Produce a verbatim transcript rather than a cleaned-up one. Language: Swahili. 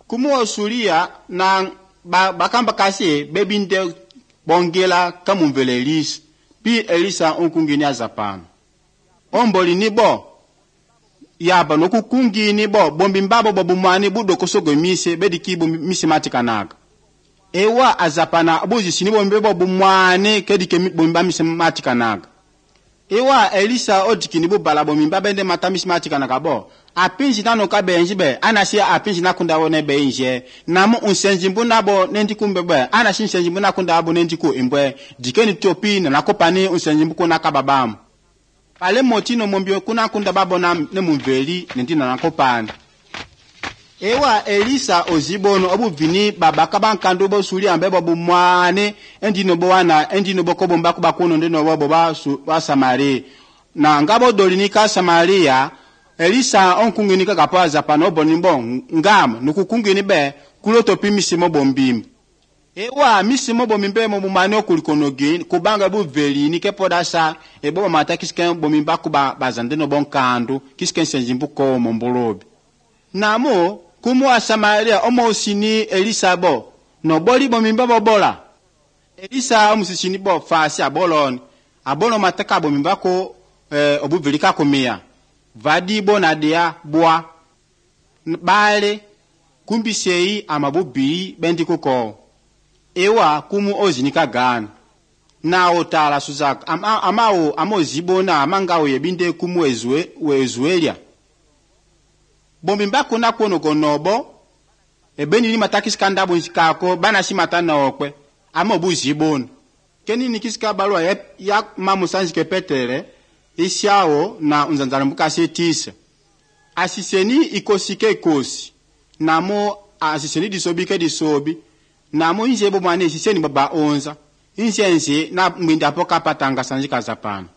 kumu osulia na ba, bakamba kasi bebinde bongela kamumvele Elisa pi Elisa onkungini azapana omboli ni bo yaba no kukungini bo bombi mbabo babumani budo kosogo mise bedikibu mise matikanaga ewa azapana abuzi sinibo mbebo bumwane kedike bomba mise matikanaga ewa Elisa odikini bu balabo mimba bende matamisi matikanaga bo apinji nano kabenji be anasi apinji nakunda wone benje namu unsenji mbuna bo nendi kumbebe anasi unsenji mbuna kunda bo nendi ku imbwe dikeni topi na nakopani unsenji mbuko nakababamu pale motino mombio kuna kunda babo na nemumveli nendi na nakopani ewa Elisa ozibono obu vini babaka bankando bo suli ambebo bumwane endino bo wana endino boko bomba kuba kuno ndino bo ba wa Samaria na ngabo dolinika Samaria Elisa onkungini kapa zapano bonimbo ngam nukukungini be kulotopi misimo bombim ewa misimo bombimbe mo mumane okulikonogi kubanga bu veli ni kepodasa ebo mata kisken bomimba kuba bazandeno bonkando kisken senjimbu ko mombolobi namo kumu wa Samaria omo sini Elisa bo no boli bomimba bobola Elisa omusishini bo fasi abolon abolo mataka bomimba ko eh, obu veli ka komia vadi bona dia boa bale kumbisei amabubi bendiko ko ewa kumu ozinika gana na otala suzaka ama amao amozibona amangawo yebinde kumu ezwe wezuelia bombi mbako na kono konobo ebeni ni matakis kandabo nsikako bana simata na okwe amobuzibona keni nikisika balwa ya, ya mamu sanjike petere isiao na unzanzala mbuka setisa asiseni ikosike ikosi namo asiseni disobike disobi namo inje bo mane isiseni baba onza inje nze na mwinda poka patanga sanjika zapana